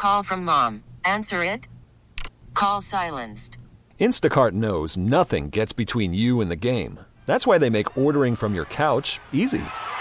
Call from mom. Answer it. Call silenced. Instacart knows nothing gets between you and the game. That's why they make ordering from your couch easy.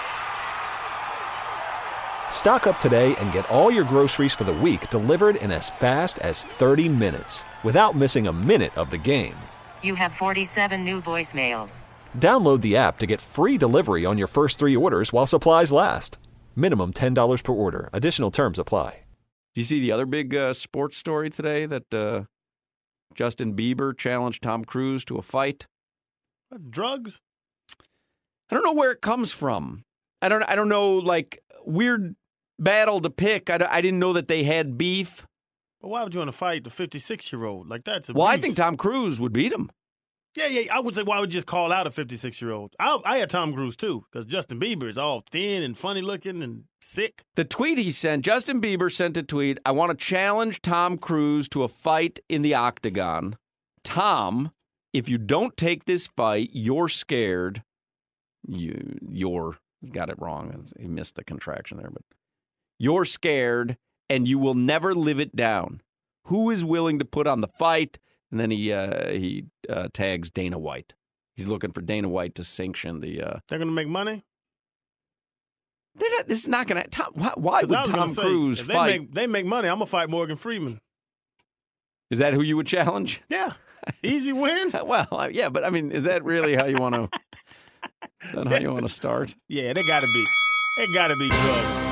Stock up today and get all your groceries for the week delivered in as fast as 30 minutes without missing a minute of the game. You have 47 new voicemails. Download the app to get free delivery on your first 3 orders while supplies last. Minimum $10 per order. Additional terms apply. Do you see the other big sports story today that Justin Bieber challenged Tom Cruise to a fight? That's drugs? I don't know where it comes from. I don't know, like, weird battle to pick. I didn't know that they had beef. But why would you want to fight the 56-year-old? Like, that's abuse. Well, I think Tom Cruise would beat him. Yeah. I would say, why would you just call out a 56-year-old? I had Tom Cruise, too, because Justin Bieber is all thin and funny-looking and sick. The tweet he sent, Justin Bieber sent a tweet, I want to challenge Tom Cruise to a fight in the octagon. Tom, if you don't take this fight, you're scared. You got it wrong. He missed the contraction there, but you're scared and you will never live it down. Who is willing to put on the fight? And then he tags Dana White. He's looking for Dana White to sanction the. They're going to make money? They're not. This is not going to. Why would Tom Cruise fight? They make money. I'm going to fight Morgan Freeman. Is that who you would challenge? Yeah. Easy win. Well, yeah, but I mean, is that really how you want to? Is that how you want to start? Yeah, they got to be. It got to be drugs.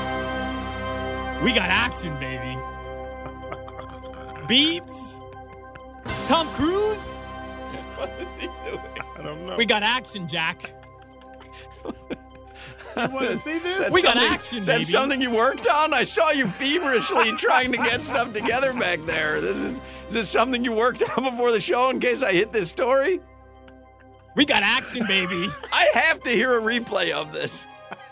We got action, baby. Beeps. Tom Cruise. What is he doing? I don't know. We got action, Jack. You want to see this? We got action, baby. Is that something you worked on? I saw you feverishly trying to get stuff together back there. Is this something you worked on before the show in case I hit this story? We got action, baby. I have to hear a replay of this.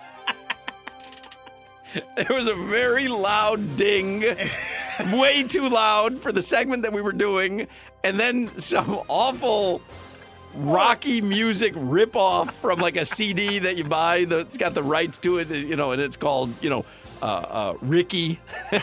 There was a very loud ding, way too loud for the segment that we were doing, and then some awful Rocky music ripoff from like a CD that you buy that's got the rights to it, and it's called, Ricky,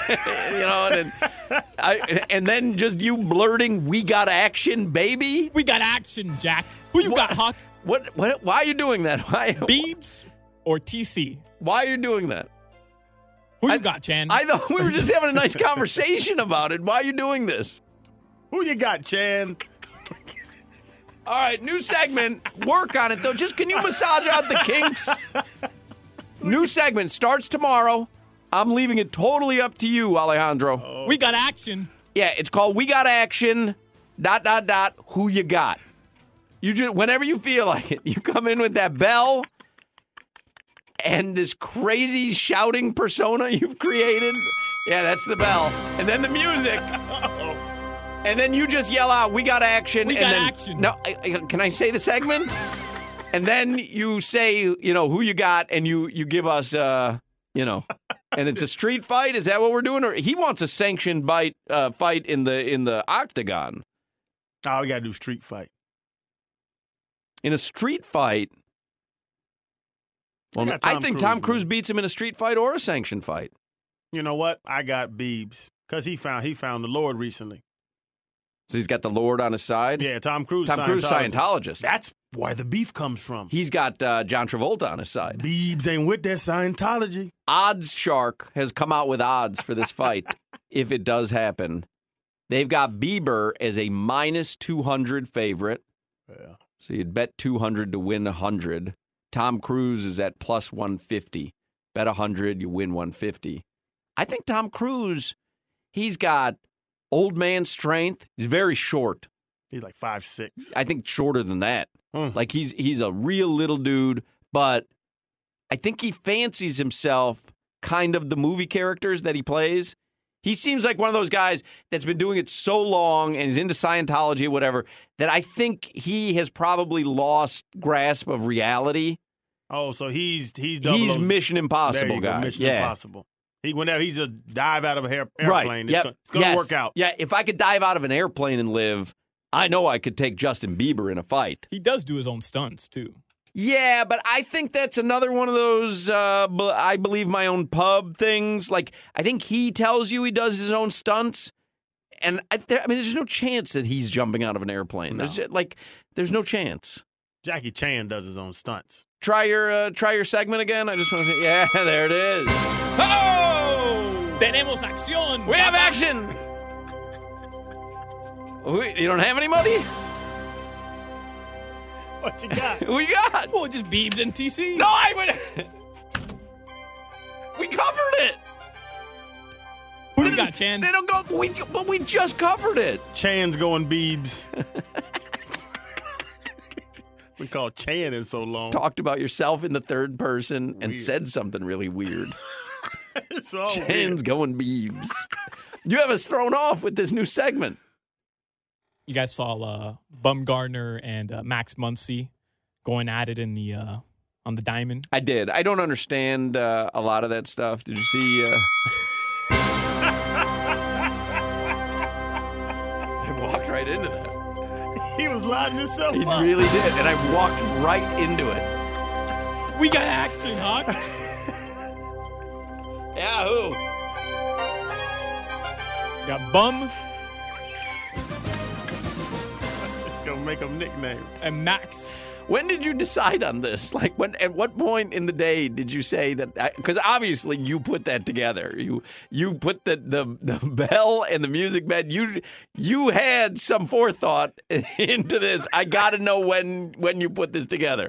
and then just you blurting, "We got action, baby." We got action, Jack. Who you got, Huck? What? Why are you doing that? Why? Beebs or TC? Why are you doing that? Who you got, Chan? I thought we were just having a nice conversation about it. Why are you doing this? Who you got, Chan? All right, new segment. Work on it, though. Just can you massage out the kinks? New segment starts tomorrow. I'm leaving it totally up to you, Alejandro. Oh. We got action. Yeah, it's called We Got Action, ... Who you got? You just, whenever you feel like it, you come in with that bell and this crazy shouting persona you've created. Yeah, that's the bell. And then the music. And then you just yell out, "We got action." We got action. No, can I say the segment? And then you say, who you got, and you give us, and it's a street fight. Is that what we're doing? Or he wants a sanctioned fight in the octagon. Oh, we got to do street fight. In a street fight, well, I think Tom Cruise beats him in a street fight or a sanctioned fight. You know what? I got Biebs because he found the Lord recently. So he's got the Lord on his side? Yeah, Tom Cruise, Scientologist. That's where the beef comes from. He's got John Travolta on his side. Biebs ain't with that Scientology. Odds Shark has come out with odds for this fight, if it does happen. They've got Bieber as a minus 200 favorite. Yeah. So you'd bet 200 to win 100. Tom Cruise is at plus 150. Bet 100, you win 150. I think Tom Cruise, he's got old man strength. He's very short. He's like 5'6". I think shorter than that. Like he's a real little dude, but I think he fancies himself kind of the movie characters that he plays. He seems like one of those guys that's been doing it so long and is into Scientology or whatever that I think he has probably lost grasp of reality. Oh, so he's Mission Impossible guy. Mission Impossible. Whenever he's a dive out of an airplane, right. It's going to work out. Yeah, if I could dive out of an airplane and live, I know I could take Justin Bieber in a fight. He does do his own stunts, too. Yeah, but I think that's another one of those I believe my own pub things. Like, I think he tells you he does his own stunts. And there's no chance that he's jumping out of an airplane. No. There's no chance. Jackie Chan does his own stunts. Try your segment again. I just want to say, yeah, there it is. Oh! Tenemos acción. We have action. You don't have any money? What you got? We got. Well, just Beebs and TC. No, we covered it. Who you got, Chan? They don't go. But we just covered it. Chan's going Beebs. We called Chan in so long. Talked about yourself in the third person and Weird. said something really weird. It's all Chan's weird. going Beebs. You have us thrown off with this new segment. You guys saw Bumgarner and Max Muncy going at it in the on the diamond. I did. I don't understand a lot of that stuff. Did you see? I walked right into that. He was lining himself He up. really did, and I walked right into it. We got action, Hawk. Yahoo! Got Bum Gonna make him nickname. and Max. When did you decide on this? Like, at what point in the day did you say that? Because obviously you put that together. You put the bell and the music bed. You had some forethought into this. I got to know when you put this together.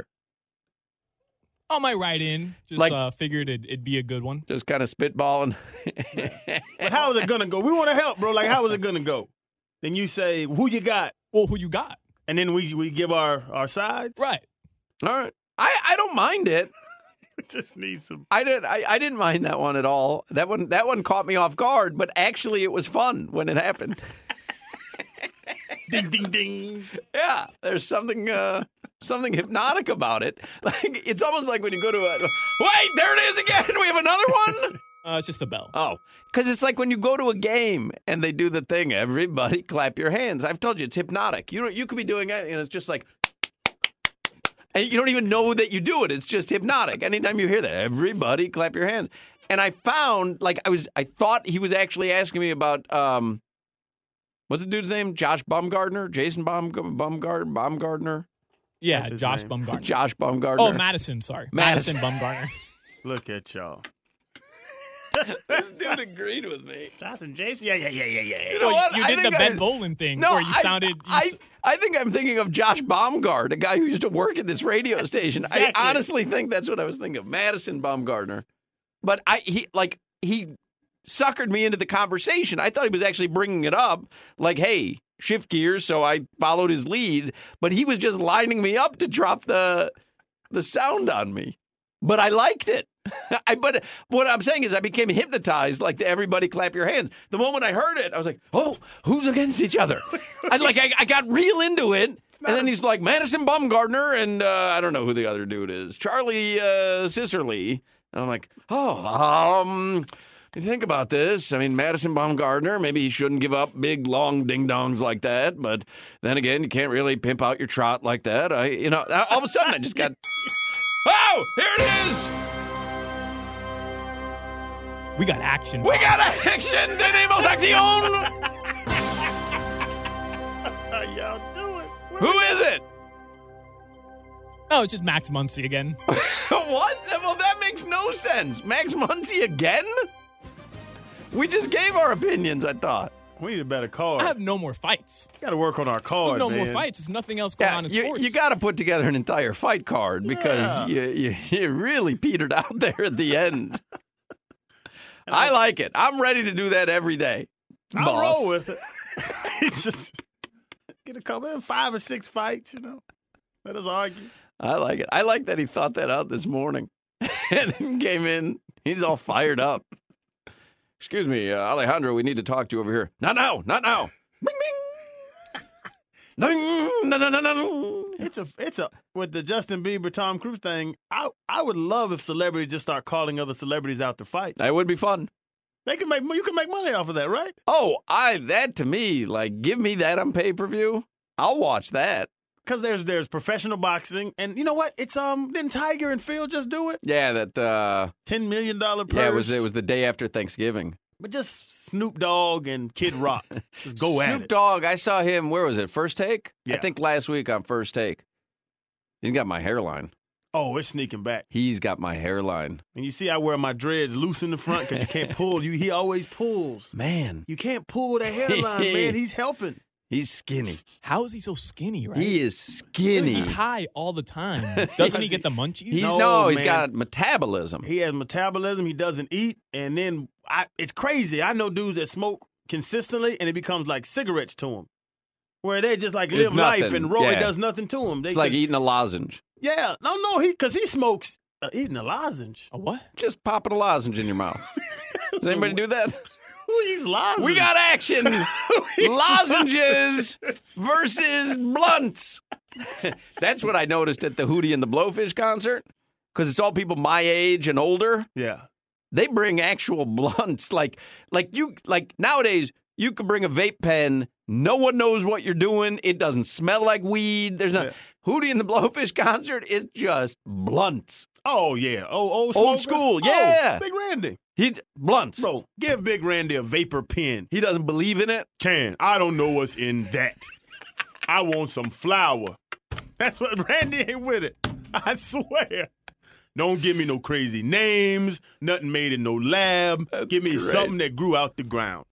On my right in, just figured it'd be a good one. Just kind of spitballing. But how is it gonna go? We want to help, bro. Like, how is it gonna go? Then you say, "Who you got?" Well, who you got? And then we give our sides. Right. All right. I don't mind it. We just need some. I didn't mind that one at all. That one caught me off guard, but actually it was fun when it happened. Ding ding ding. Yeah, there's something hypnotic about it. Like, it's almost like when you go to wait, there it is again. We have another one. It's just the bell. Oh, because it's like when you go to a game and they do the thing. Everybody clap your hands. I've told you it's hypnotic. You could be doing it, and it's just like, and you don't even know that you do it. It's just hypnotic. Anytime you hear that, everybody clap your hands. And I found, like, I thought he was actually asking me about what's the dude's name? Josh Bumgardner? Jason Bumgardner? Yeah, What's his Josh name? Bumgarner. Josh Bumgardner. Oh, Madison. Sorry, Madison. Madison Bumgarner. Look at y'all. This dude agreed with me. Johnson, Jason. Yeah. You know Well, what? you I did the think Ben Bolin thing No, where you sounded. I think I'm thinking of Josh Baumgart, a guy who used to work at this radio station. Exactly. I honestly think that's what I was thinking of, Madison Baumgartner. But he suckered me into the conversation. I thought he was actually bringing it up, like, hey, shift gears. So I followed his lead, but he was just lining me up to drop the sound on me. But I liked it. But what I'm saying is I became hypnotized, like the everybody clap your hands. The moment I heard it, I was like, oh, who's against each other? I got real into it. And then he's like, Madison Bumgardner, and I don't know who the other dude is, Charlie Sisserly. And I'm like, you think about this. I mean, Madison Bumgardner, maybe he shouldn't give up big, long ding-dongs like that. But then again, you can't really pimp out your trot like that. All of a sudden I just got, oh, here it is. We got action. We got action. Tenemos acción. How y'all doing? Who is it? No, it's just Max Muncy again. What? Well, that makes no sense. Max Muncy again? We just gave our opinions, I thought. We need a better card. I have no more fights. Got to work on our card, There's no man. more fights. There's nothing else going on in sports. You got to put together an entire fight card because you really petered out there at the end. I like it. I'm ready to do that every day. I'll boss. roll with it. It's just get a couple of 5 or 6 fights, Let us argue. I like it. I like that he thought that out this morning and then came in. He's all fired up. Excuse me, Alejandro, we need to talk to you over here. Not now. Not now. Bing, bing. Ding, no. It's a with the Justin Bieber, Tom Cruise thing. I would love if celebrities just start calling other celebrities out to fight. That would be fun. You can make money off of that, right? Oh, that to me, like, give me that on pay-per-view. I'll watch that. because there's professional boxing, and you know what? It's didn't Tiger and Phil just do it? Yeah, that $10 million purse. yeah, it was the day after Thanksgiving. But just Snoop Dogg and Kid Rock, just go at Snoop it. Dogg, I saw him. Where was it? First Take? Yeah. I think last week on First Take. He's got my hairline. Oh, it's sneaking back. He's got my hairline. And you see, I wear my dreads loose in the front because you can't pull. He always pulls. Man, You can't pull that hairline, man. He's helping. he's skinny. How is he so skinny, right? He is skinny. He's high all the time. Doesn't he get the munchies? He's No, he's man. got metabolism. He has metabolism. He doesn't eat. And then it's crazy. I know dudes that smoke consistently, and it becomes like cigarettes to them. Where they just like It's live life nothing. and roll. It Yeah. does nothing to them. It's like eating a lozenge. Yeah. No, because he smokes eating a lozenge. A what? Just popping a lozenge in your mouth. Does anybody do that? Who eats lozenges? We got action. Lozenges versus blunts. That's what I noticed at the Hootie and the Blowfish concert. Because it's all people my age and older. Yeah. They bring actual blunts. Like nowadays, you could bring a vape pen. No one knows what you're doing. It doesn't smell like weed. There's not. Yeah. Hootie and the Blowfish concert, it's just blunts. Oh, yeah. Old Old smokers? school, Oh, yeah. Big Randy. Blunts. Bro, give Big Randy a vapor pen. He doesn't believe in it. I don't know what's in that. I want some flour. That's what Randy ain't with it. I swear. Don't give me no crazy names, nothing made in no lab. Give me great. something that grew out the ground.